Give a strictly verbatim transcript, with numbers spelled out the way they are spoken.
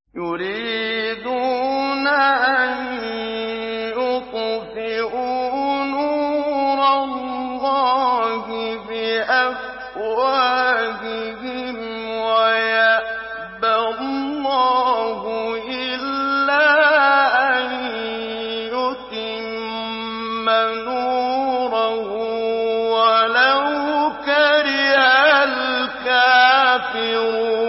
يُرِيدُونَ أَن يُطْفِئُوا نُورَ اللَّهِ بِأَفْوَاهِهِمْ وَيَأْبَى اللَّهُ إِلَّا أَن يُتِمَّ نُورَهُ وَلَوْ كَرِهَ الْكَافِرُونَ